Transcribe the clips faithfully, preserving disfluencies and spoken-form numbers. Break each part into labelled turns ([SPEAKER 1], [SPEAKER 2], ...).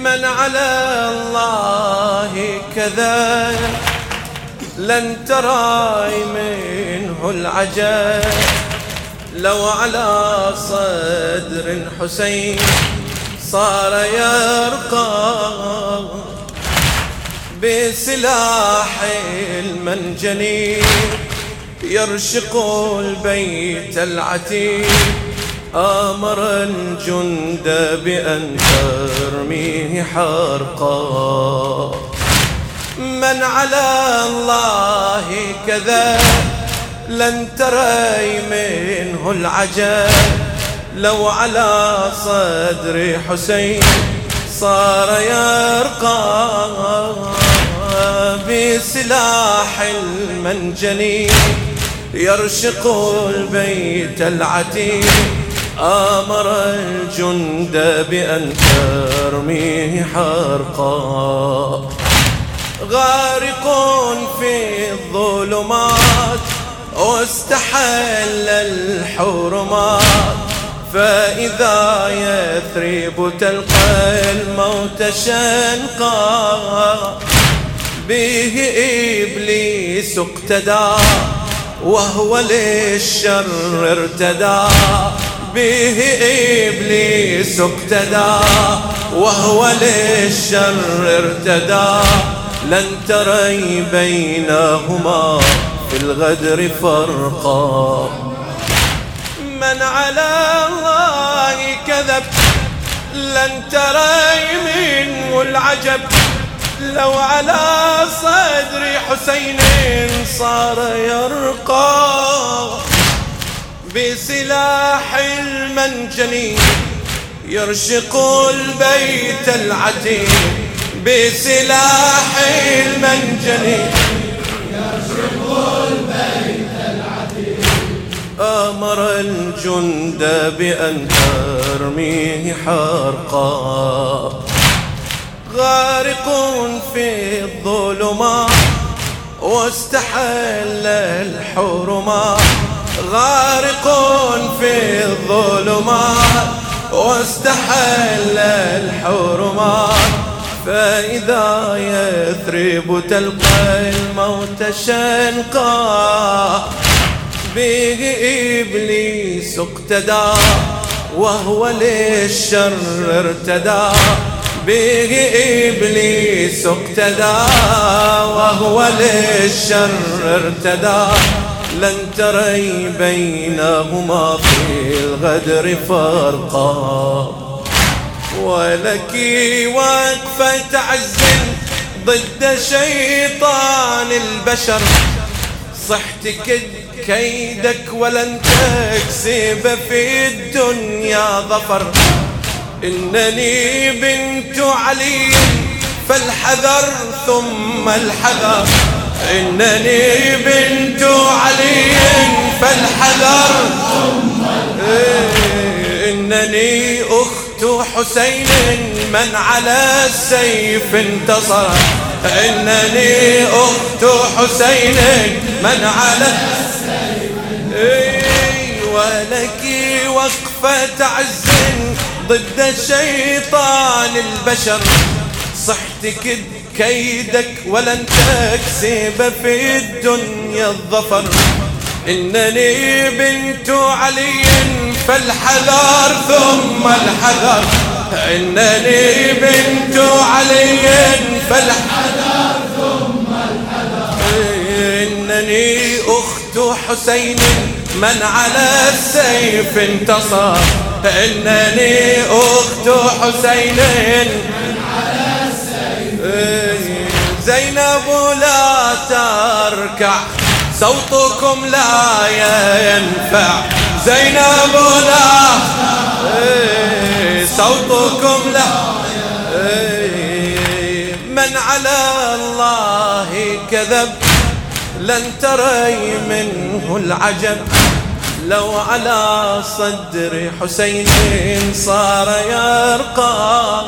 [SPEAKER 1] من على الله كذا لن ترى منه العجب، لو على صدر حسين صار يرقى بسلاح المنجنيق يرشق البيت العتيق، آمر الجند بأن ترميه حرقا. من على الله كذا لن تري منه العجب، لو على صدر حسين صار يرقى بسلاح المنجنيق يرشق البيت العتيق، آمر الجند بأن ترميه حرقا. غارق في الظلمات واستحل الحرمات، فإذا يثرب تلقى الموت شنقا، به إبليس اقتدى وهو للشر ارتدى، به إبليس اقتدى وهو للشر ارتدى، لن تري بينهما في الغدر فرقا. من على الله كذب لن تري منه العجب، لو على صدر حسين صار يرقى بسلاح المنجنيق يرشق البيت العتيق، بسلاح المنجنيق يرشق البيت العتيق، آمر الجند بأن ترميه حرقا. غارق في الظلمات واستحل الحرمات، غارق في الظلمات واستحل الحرمات، فإذا يثرب تلقى الموت شنقا، به إبليس اقتدى وهو للشر ارتدى، به إبليس اقتدى وهو للشر ارتدى، لن تري بينهما في الغدر فرقا. ولك وقفة عز ضد شيطان البشر، صحت كيدك ولن تكسب في الدنيا ظفر، إنني بنت علي فالحذر ثم الحذر، إنني بنت علي فالحذر ثم الحذر، إنني أخت حسين من على السيف انتصر، إنني أخت حسين من على السيف انتصر، ولك وقفة عز ضد شيطان البشر، صحت كيدك ولن تكسب في الدنيا الظفر، إنني بنت علي فالحذر ثم الحذر، إنني بنت علي فالحذر ثم الحذر، إنني أخت حسين من على السيف انتصر، إنني أخت حسين من على السيف. زينب لا تركع صوتكم لا ينفع، زينب لا صوتكم لا، من على الله كذب لن تري منه العجب، لو على صدر حسين صار يرقى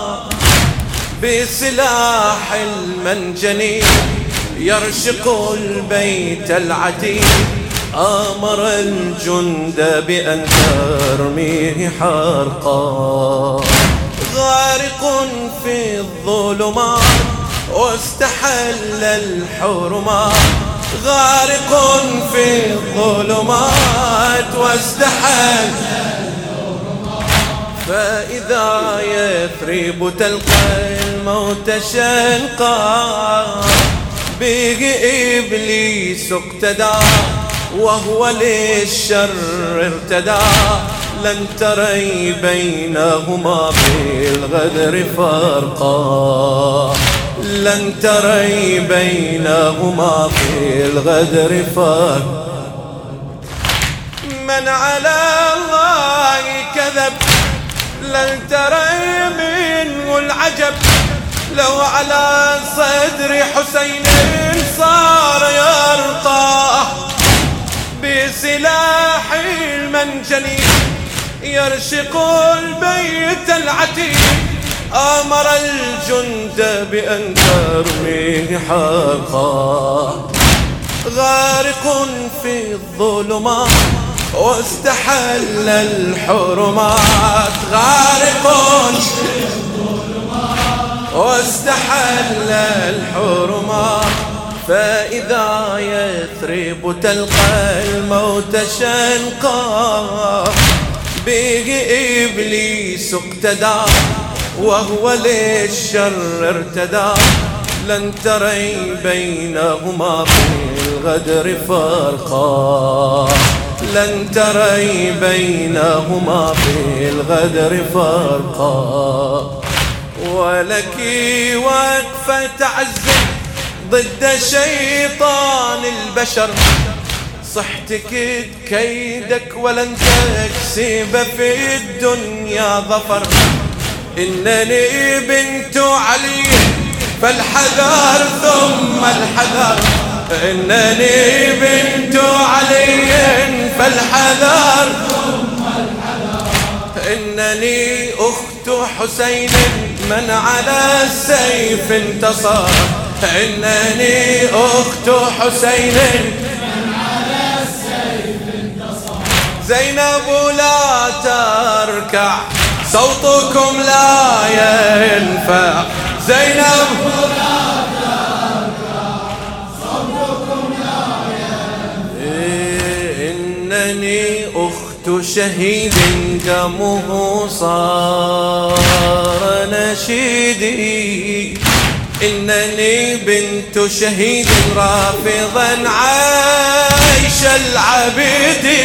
[SPEAKER 1] بسلاح المنجنيق يرشق البيت العتيق، آمر الجند بأن ترميه حرقا. غارق في الظلمات واستحل الحرمات، غارق في الظلمات واستحل الحرمات. فإذا يثرب تلقى الموت شنقا، به إبليس اقتدى وهو للشر ارتدى. لن تري بينهما بالغدر فرقا، لن تري بينهما بالغدر فرقا. من على الله كذب لن تري منه العجب، لو على صدر حسين صار يرقى. بسلاح المنجنيق يرشق البيت العتيق، أمر الجند بأن ترميه حقا. غارق في الظلمات واستحل الحرمات، غارق في الظلمات واستحل الحرمات. فإذا يثرب تلقى الموت شنقا، به إبليس اقتدى وهو للشر ارتدى. لن تري بينهما بالغدر فرقا، لن تري بينهما بالغدر فرقا. ولك وقفة عز ضد شيطان البشر، صحتك كيدك ولن تكسب في الدنيا ظفر. إنني بنت علي فالحذر ثم الحذر، إنني بنت علي فالحذر ثم الحذر. إنني أخت حسين من على السيف انتصر، إنني أخت حسين من على السيف انتصر. زينب لا تركع صوتكم لا ينفع، زينب لا تركع صوتكم لا ينفع. إنني أخت شهيد دمه صار نشيدي، إنني بنت شهيد رافضا عيش العبيد.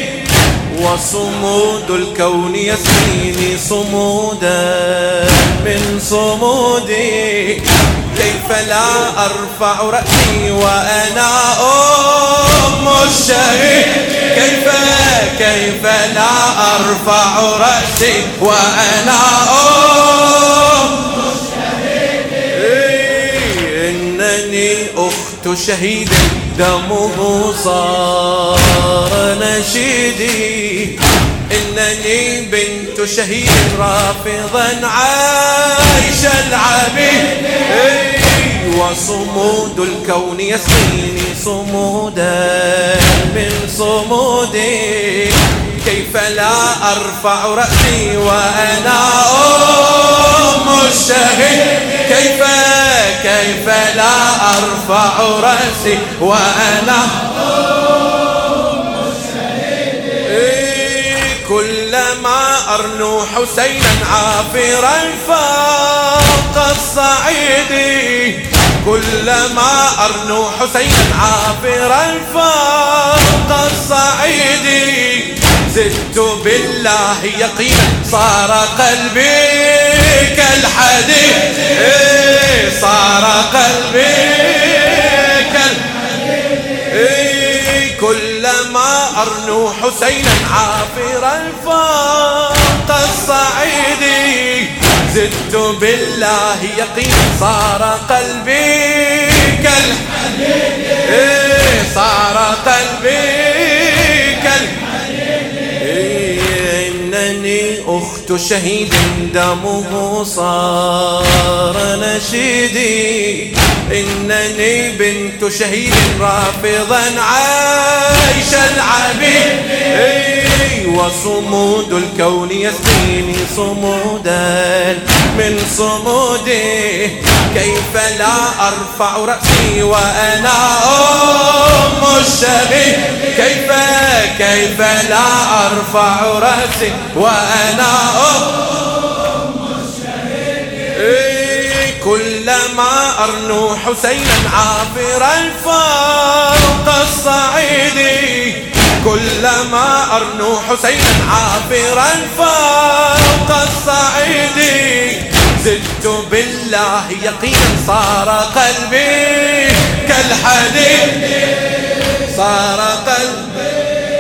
[SPEAKER 1] وصمود الكون يسقيني صمودا من صمودي، كيف لا أرفع رأسي وأنا أم الشهيد، كيف كيف لا أرفع رأسي وأنا أم الشهيد. إنني أخت شهيد دمه صار نشيدي، إنني بنت شهيد رافضا عيش العبيد. وصمود الكون يسقيني صمودا من صمودي، كيف لا أرفع رأسي وأنا أم الشهيد، كيف كيف لا أرفع رأسي وأنا أم الشهيد. كلما أرنو حسينا عافرا فوق الصعيد، كلما أرنو حسينا عافرا فوق الصعيد. زدت بالله يقينا صار قلبي كالحديد، صار قلبي كالحديد. كلما أرنو حسينا عافرا فوق الصعيد، زدت بالله يقينا صار قلبي كالحديد، صار قلبي كالحديد. إنني أخت شهيد دمه صار نشيدي، إنني بنت شهيد رافضا عيش العبيد. وصمود الكون يسقيني صمودا من صموده. كيف لا أرفع رأسي وأنا أم الشهيد؟ كيف كيف لا أرفع رأسي وأنا أم الشهيد؟ كلما أرنو حسينا عابرا فوق الصعيد، كلما أرنو حسينا عابرا فوق الصعيد، زدت بالله يقينا صار قلبي كالحديد، صار قلبي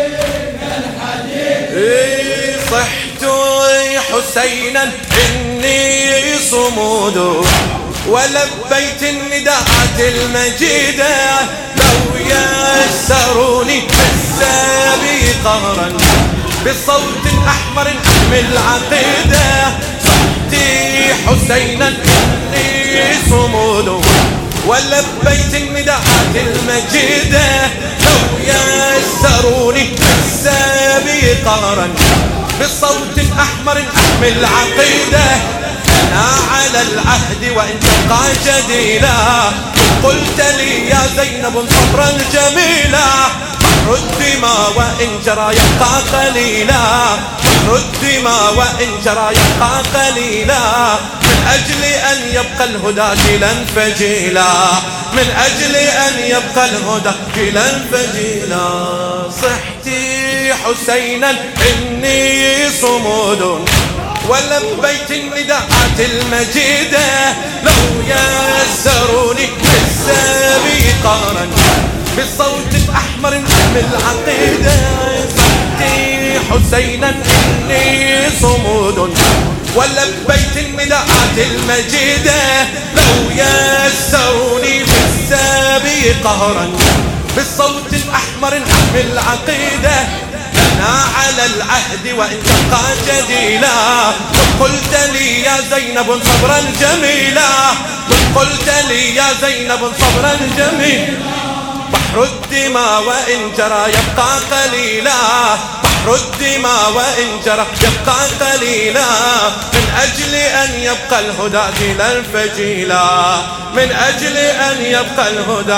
[SPEAKER 1] كالحديد. صحت حسينا إني صمود ولبيت النداءات المجيدة، لو يسروني بالسابي قهرا بصوت أحمر أحمل عقيدة. صحتي حسينا إني صمود ولبيت النداءات المجيدة، لو يسروني بالسابي قهرا بصوت أحمر أحمل عقيدة. أنا على العهد وإن تبقى جديلا، قلت لي يا زينب صبرا جميلا، بحر الدماء وإن جرى يبقى قليلا، بحر الدماء وإن جرى يبقى قليلا، من أجل أن يبقى الهدى جيلا فجيلا، من أجل أن يبقى الهدى جيلا فجيلا. صحتي حسينا إني صمود ولبيت النداءات المجيدة، لو يسروني بالسابي قهرا بصوت أحمر أحمل عقيدة. صحتي حسينا إني صمود ولبيت النداءات المجيدة، لو يسروني بالسابي قهرا بالصوت الأحمر أحمل عقيدة. أنا على العهد وإن تبقى جديلا، قلت لي يا زينب صبرا جميلا، قلت لي يا زينب صبرا جميلا. بحر الدماء وإن جرى يبقى قليلا، بحر الدماء وإن جرى يبقى قليلا، من أجل أن يبقى الهدى جيلا فجيلا، من أجل أن يبقى الهدى.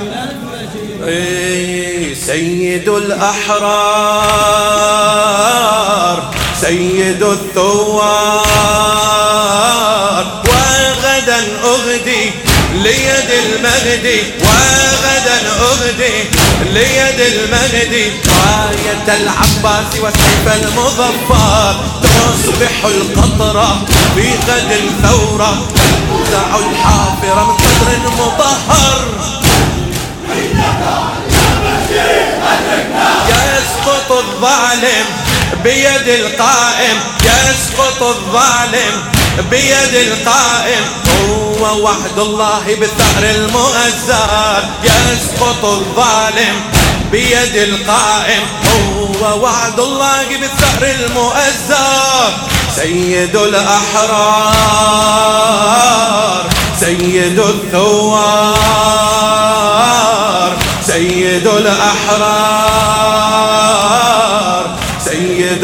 [SPEAKER 1] سيد الأحرار سيد الثوار، وغدا أغدي ليد المهدي، وغدا أغدي ليد المهدي، راية العباس والسيف المظفر، تصبح القطرة في غد الثورة، تنزع الحافر من قدر مطهر، يسقط الظالم بيد القائم، يسقط الظالم بيد القائم، هو وعد الله بالثأر المؤزر، يسقط الظالم بيد القائم، هو وعد الله بالثأر المؤزر. سيد الأحرار سيد الثوار، سيد الأحرار سيد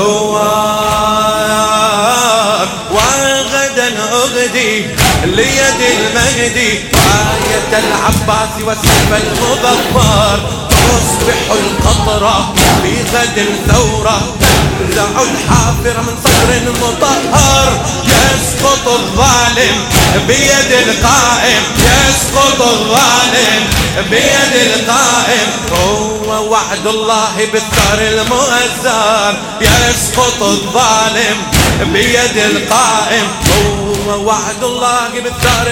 [SPEAKER 1] الثوار، وغدا أغدي ليد المهدي، راية العباس والسيف المظفر، تصبح القطرة في غد الثورة، تنزع الحافر من صدر مطهر، يسقط الظالم بيد القائم، يسقط الظالم بيد القائم، هو وعد الله بالثأر المؤزر، يسقط الظالم بيد القائم، هو وعد الله بالثأر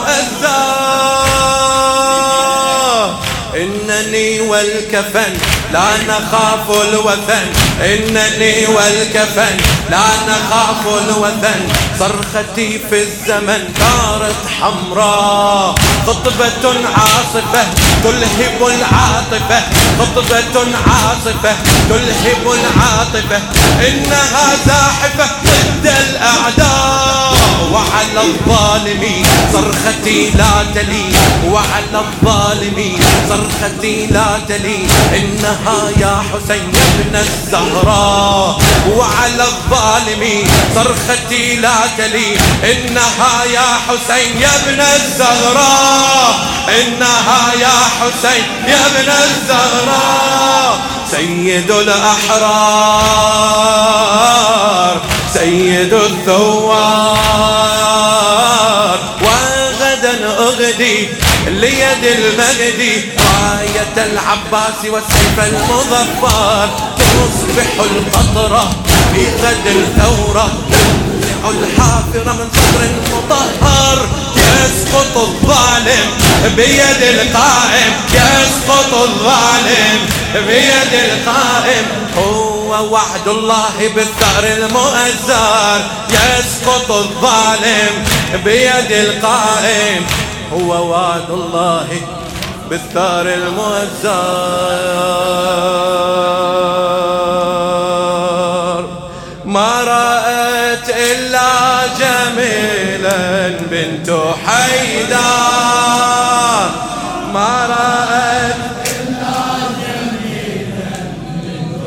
[SPEAKER 1] المؤزر. إنني والكفن لا نخاف الوثن، إنني والكفن لا نخاف الوثن، صرختي في الزمن دارت حمراء، خطبة عاصفة تلهب العاطفة، خطبة عاصفة تلهب العاطفة، إنها زاحفة ضد الأعداء وعلى وعلى الظالمين صرختي لا تلي، وعلى الظالمين صرختي لا تلي، إنها يا حسين يا ابن الزهراء. وعلى الظالمين صرختي لا تلي، إنها يا حسين يا ابن الزهراء، إنها يا حسين يا ابن الزهراء. سيد الأحرار سيد الثوار، وغدا أغدي ليد المجدي راية العباس والسيف المظفر. تصبح القطرة في غد الثورة، تنزع الحافر من صدر مطهر. يسقط الظالم بيد القائم، يسقط الظالم بيد القائم. هو وعد الله بالثأر المؤزر، يسقط الظالم بيد القائم. هو وعد الله بالثأر المؤزر. ما رأت إلا جميلا بنت حيدر، ما رأت إلا جميلا بنت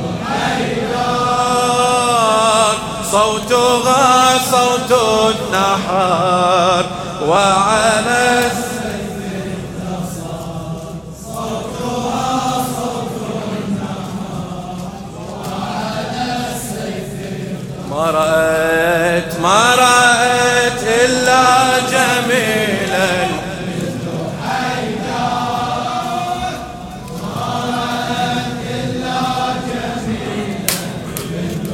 [SPEAKER 1] حيدر. صوتها صوت النحر وعلى السيف انتصر، صوتها صوت النحر وعلى السيف انتصر. ما رأت ما رأت إلا جميلا بنت حيدر، ما رأت إلا جميلا بنت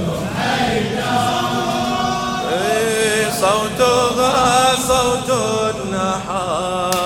[SPEAKER 1] حيدر. صوتها صوت النحر